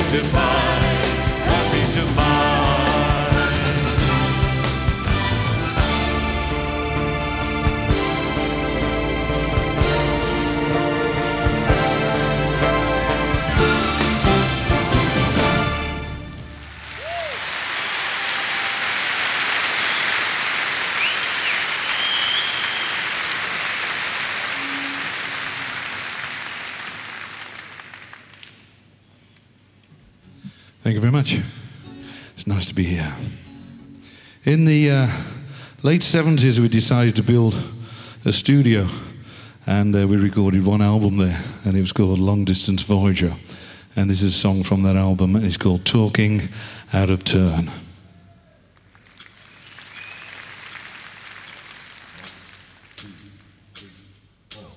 to find, happy to find. Thank you very much. It's nice to be here. In the late 70s, we decided to build a studio, and we recorded one album there, and it was called Long Distance Voyager. And this is a song from that album, and it's called Talking Out of Turn.